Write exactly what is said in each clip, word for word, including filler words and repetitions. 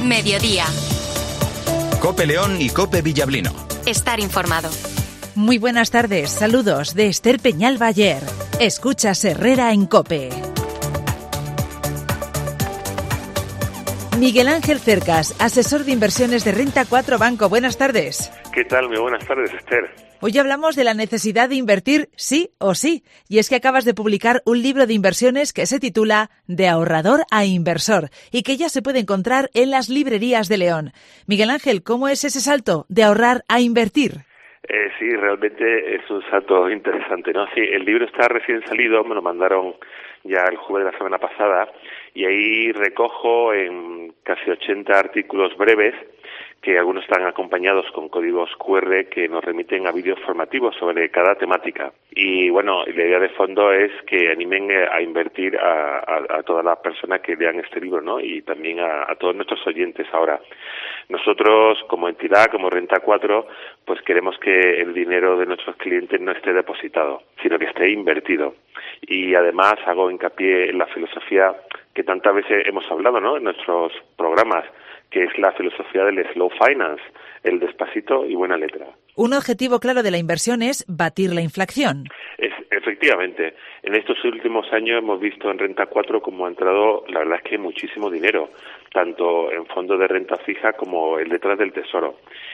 Mediodía. COPE León y COPE Villablino. Estar informado. Muy buenas tardes, saludos de Esther Peñal Bayer. Escuchas Herrera en COPE. Miguel Ángel Cercas, asesor de inversiones de Renta cuatro Banco. Buenas tardes. ¿Qué tal? Muy buenas tardes, Esther. Hoy hablamos de la necesidad de invertir sí o sí. Y es que acabas de publicar un libro de inversiones que se titula De ahorrador a inversor y que ya se puede encontrar en las librerías de León. Miguel Ángel, ¿cómo es ese salto de ahorrar a invertir? Eh, sí, realmente es un salto interesante, ¿no? Sí, el libro está recién salido, me lo mandaron ya el jueves de la semana pasada y ahí recojo en casi ochenta artículos breves que algunos están acompañados con códigos cu erre que nos remiten a vídeos formativos sobre cada temática. Y bueno, la idea de fondo es que animen a invertir a, a, a todas las personas que lean este libro, ¿no? Y también a, a todos nuestros oyentes ahora. Nosotros, como entidad, como Renta cuatro, pues queremos que el dinero de nuestros clientes no esté depositado, sino que esté invertido. Y además hago hincapié en la filosofía que tantas veces hemos hablado, ¿no?, en nuestros programas, que es la filosofía del slow finance, el despacito y buena letra. Un objetivo claro de la inversión es batir la inflación. Es, efectivamente, en estos últimos años hemos visto en Renta cuatro cómo ha entrado, la verdad es que muchísimo dinero, tanto en fondos de renta fija como el detrás del Tesoro.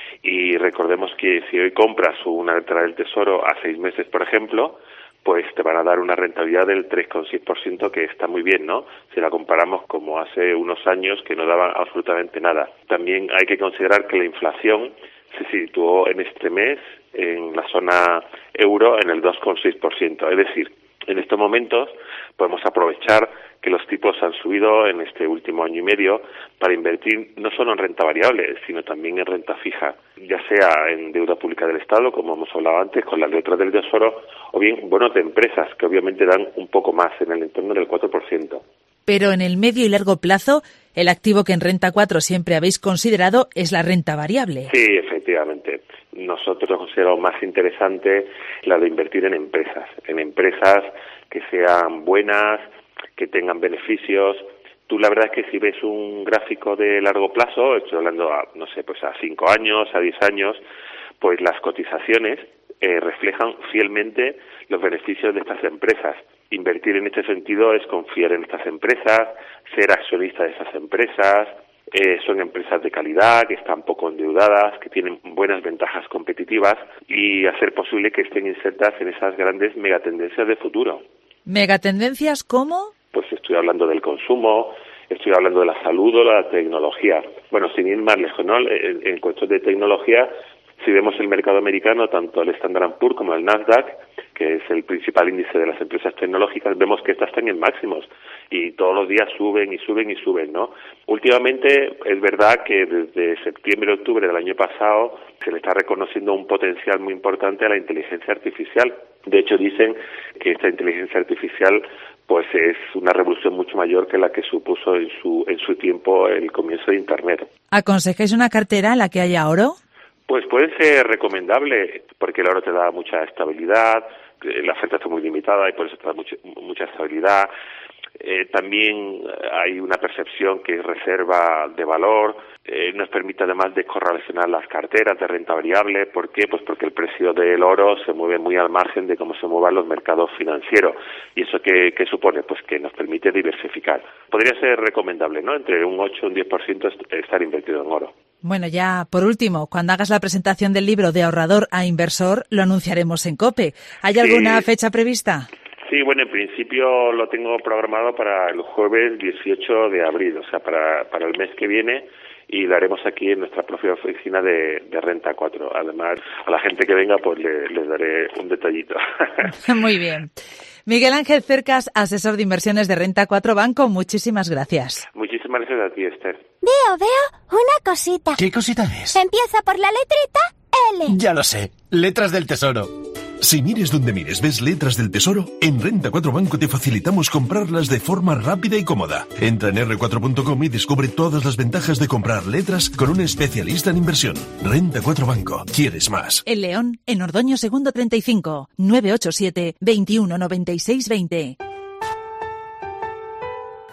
Y recordemos que si hoy compras una letra del Tesoro a seis meses, por ejemplo, pues te van a dar una rentabilidad del tres coma seis por ciento, que está muy bien, ¿no?, si la comparamos como hace unos años que no daban absolutamente nada. También hay que considerar que la inflación se situó en este mes en la zona euro en el dos coma seis por ciento. Es decir, en estos momentos podemos aprovechar que los tipos han subido en este último año y medio para invertir no solo en renta variable, sino también en renta fija, ya sea en deuda pública del Estado, como hemos hablado antes, con las letras del Tesoro, o bien bonos de empresas, que obviamente dan un poco más, en el entorno del cuatro por ciento. Pero en el medio y largo plazo, el activo que en Renta cuatro siempre habéis considerado es la renta variable. Sí, efectivamente. Nosotros consideramos más interesante la de invertir en empresas, en empresas que sean buenas, que tengan beneficios. Tú la verdad es que si ves un gráfico de largo plazo, estoy hablando a, no sé, pues a cinco años, a diez años, pues las cotizaciones eh, reflejan fielmente los beneficios de estas empresas. Invertir en este sentido es confiar en estas empresas, ser accionista de esas empresas. Eh, son empresas de calidad, que están poco endeudadas, que tienen buenas ventajas competitivas y hacer posible que estén insertas en esas grandes megatendencias de futuro. ¿Megatendencias cómo? Pues estoy hablando del consumo, estoy hablando de la salud o la tecnología. Bueno, sin ir más lejos, ¿no?, en, en cuestión de tecnología, si vemos el mercado americano, tanto el Standard and Poor's como el Nasdaq, que es el principal índice de las empresas tecnológicas, vemos que estas están en máximos y todos los días suben y suben y suben, ¿no? Últimamente es verdad que desde septiembre, octubre del año pasado se le está reconociendo un potencial muy importante a la inteligencia artificial. De hecho, dicen que esta inteligencia artificial pues es una revolución mucho mayor que la que supuso en su en su tiempo el comienzo de Internet. ¿Aconsejáis una cartera en la que haya oro? Pues puede ser recomendable, porque el oro te da mucha estabilidad, la oferta está muy limitada y por eso te da mucha, mucha estabilidad. Eh, también hay una percepción que es reserva de valor, eh, nos permite además de correlacionar las carteras de renta variable. ¿Por qué? Pues porque el precio del oro se mueve muy al margen de cómo se muevan los mercados financieros. ¿Y eso qué, qué supone? Pues que nos permite diversificar. Podría ser recomendable, ¿no?, entre un ocho y un diez por ciento estar invertido en oro. Bueno, ya por último, cuando hagas la presentación del libro De ahorrador a inversor, lo anunciaremos en COPE. ¿Hay alguna sí. fecha prevista? Sí, bueno, en principio lo tengo programado para el jueves dieciocho de abril, o sea, para, para el mes que viene, y lo haremos aquí en nuestra propia oficina de, de Renta cuatro. Además, a la gente que venga, pues le, les daré un detallito. Muy bien. Miguel Ángel Cercas, asesor de inversiones de Renta cuatro Banco, muchísimas gracias. Muchísimas gracias a ti, Esther. Veo, veo una cosita. ¿Qué cosita es? Empieza por la letrita L. Ya lo sé, letras del Tesoro. Si mires donde mires ves letras del Tesoro, en Renta cuatro Banco te facilitamos comprarlas de forma rápida y cómoda. Entra en erre cuatro punto com y descubre todas las ventajas de comprar letras con un especialista en inversión. Renta cuatro Banco. ¿Quieres más? En León, en Ordoño Segundo treinta y cinco, nueve ocho siete, veintiuno noventa y seis veinte.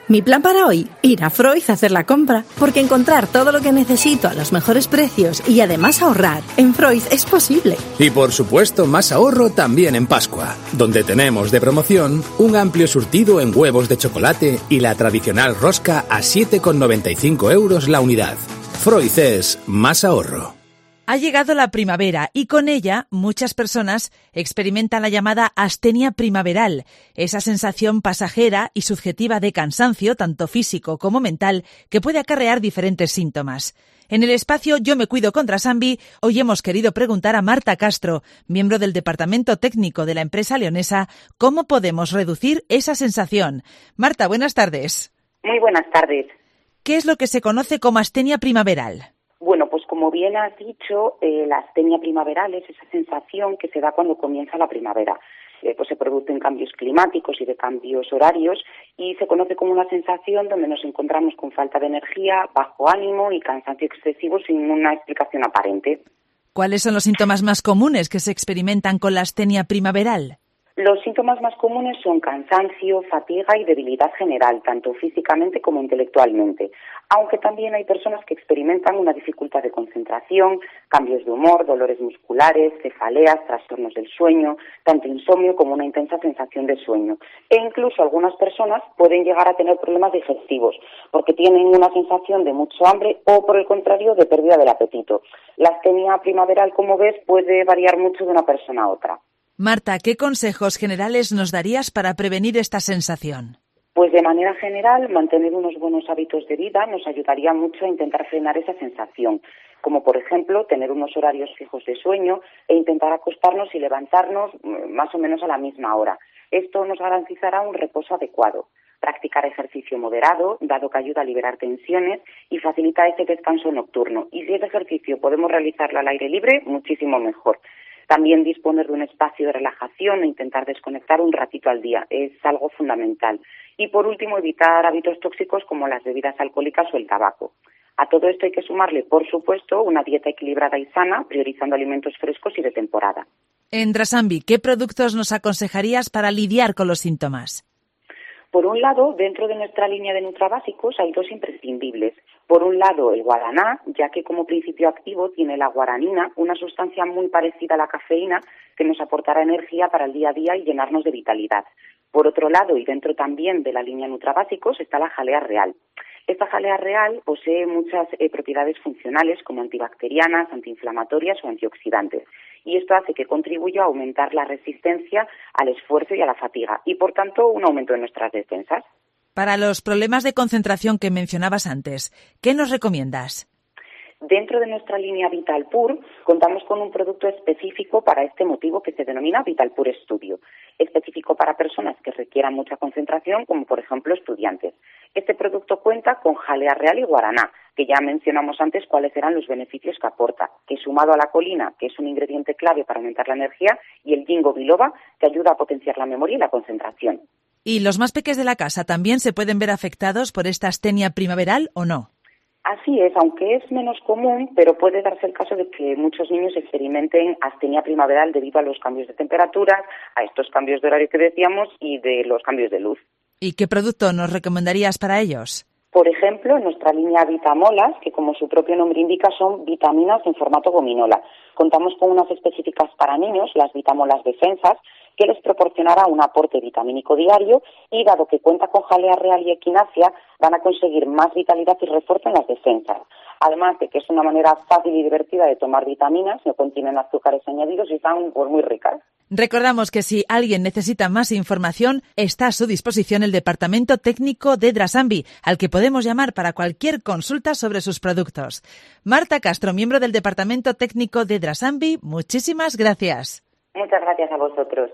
Mi plan para hoy, ir a Freud a hacer la compra, porque encontrar todo lo que necesito a los mejores precios y además ahorrar en Freud es posible. Y por supuesto, más ahorro también en Pascua, donde tenemos de promoción un amplio surtido en huevos de chocolate y la tradicional rosca a siete con noventa y cinco euros la unidad. Freud es más ahorro. Ha llegado la primavera y con ella muchas personas experimentan la llamada astenia primaveral, esa sensación pasajera y subjetiva de cansancio, tanto físico como mental, que puede acarrear diferentes síntomas. En el espacio Yo me cuido con Drasambi, hoy hemos querido preguntar a Marta Castro, miembro del departamento técnico de la empresa leonesa, cómo podemos reducir esa sensación. Marta, buenas tardes. Muy buenas tardes. ¿Qué es lo que se conoce como astenia primaveral? Bueno, pues como bien has dicho, eh, la astenia primaveral es esa sensación que se da cuando comienza la primavera. Eh, pues se producen cambios climáticos y de cambios horarios y se conoce como una sensación donde nos encontramos con falta de energía, bajo ánimo y cansancio excesivo sin una explicación aparente. ¿Cuáles son los síntomas más comunes que se experimentan con la astenia primaveral? Los síntomas más comunes son cansancio, fatiga y debilidad general, tanto físicamente como intelectualmente, aunque también hay personas que experimentan una dificultad de concentración, cambios de humor, dolores musculares, cefaleas, trastornos del sueño, tanto insomnio como una intensa sensación de sueño. E incluso algunas personas pueden llegar a tener problemas digestivos, porque tienen una sensación de mucho hambre o, por el contrario, de pérdida del apetito. La astenia primaveral, como ves, puede variar mucho de una persona a otra. Marta, ¿qué consejos generales nos darías para prevenir esta sensación? Pues de manera general, mantener unos buenos hábitos de vida nos ayudaría mucho a intentar frenar esa sensación, como por ejemplo tener unos horarios fijos de sueño e intentar acostarnos y levantarnos más o menos a la misma hora. Esto nos garantizará un reposo adecuado. Practicar ejercicio moderado, dado que ayuda a liberar tensiones y facilita ese descanso nocturno. Y si ese ejercicio podemos realizarlo al aire libre, muchísimo mejor. También disponer de un espacio de relajación e intentar desconectar un ratito al día es algo fundamental. Y por último, evitar hábitos tóxicos como las bebidas alcohólicas o el tabaco. A todo esto hay que sumarle, por supuesto, una dieta equilibrada y sana, priorizando alimentos frescos y de temporada. En Drasambi, ¿qué productos nos aconsejarías para lidiar con los síntomas? Por un lado, dentro de nuestra línea de nutrabásicos hay dos imprescindibles. Por un lado, el guaraná, ya que como principio activo tiene la guaranina, una sustancia muy parecida a la cafeína que nos aportará energía para el día a día y llenarnos de vitalidad. Por otro lado, y dentro también de la línea nutrabásicos, está la jalea real. Esta jalea real posee muchas eh, propiedades funcionales como antibacterianas, antiinflamatorias o antioxidantes. Y esto hace que contribuya a aumentar la resistencia al esfuerzo y a la fatiga y, por tanto, un aumento de nuestras defensas. Para los problemas de concentración que mencionabas antes, ¿qué nos recomiendas? Dentro de nuestra línea Vitalpur contamos con un producto específico para este motivo que se denomina Vitalpur Studio, específico para personas que requieran mucha concentración, como por ejemplo estudiantes. Este producto cuenta con jalea real y guaraná, que ya mencionamos antes cuáles eran los beneficios que aporta, que sumado a la colina, que es un ingrediente clave para aumentar la energía, y el ginkgo biloba, que ayuda a potenciar la memoria y la concentración. ¿Y los más pequeños de la casa también se pueden ver afectados por esta astenia primaveral o no? Así es, aunque es menos común, pero puede darse el caso de que muchos niños experimenten astenia primaveral debido a los cambios de temperatura, a estos cambios de horario que decíamos y de los cambios de luz. ¿Y qué producto nos recomendarías para ellos? Por ejemplo, en nuestra línea Vitamolas, que como su propio nombre indica son vitaminas en formato gominola. Contamos con unas específicas para niños, las Vitamolas Defensas, que les proporcionará un aporte vitamínico diario y, dado que cuenta con jalea real y equinacia, van a conseguir más vitalidad y refuerzo en las defensas. Además de que es una manera fácil y divertida de tomar vitaminas, no contienen azúcares añadidos y están pues, muy ricas. Recordamos que si alguien necesita más información, está a su disposición el Departamento Técnico de Drasambi, al que podemos llamar para cualquier consulta sobre sus productos. Marta Castro, miembro del Departamento Técnico de Drasambi, muchísimas gracias. Muchas gracias a vosotros.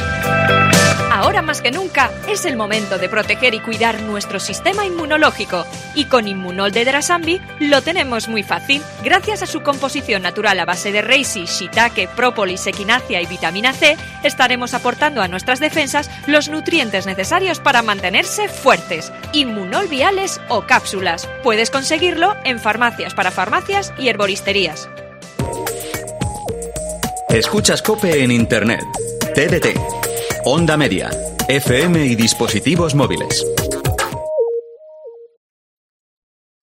Ahora más que nunca es el momento de proteger y cuidar nuestro sistema inmunológico. Y con Inmunol de Drasambi lo tenemos muy fácil. Gracias a su composición natural a base de reishi, shiitake, própolis, equinacia y vitamina C, estaremos aportando a nuestras defensas los nutrientes necesarios para mantenerse fuertes. Inmunol viales o cápsulas. Puedes conseguirlo en farmacias para farmacias y herboristerías. Escuchas COPE en Internet, T D T, Onda Media, F M y dispositivos móviles.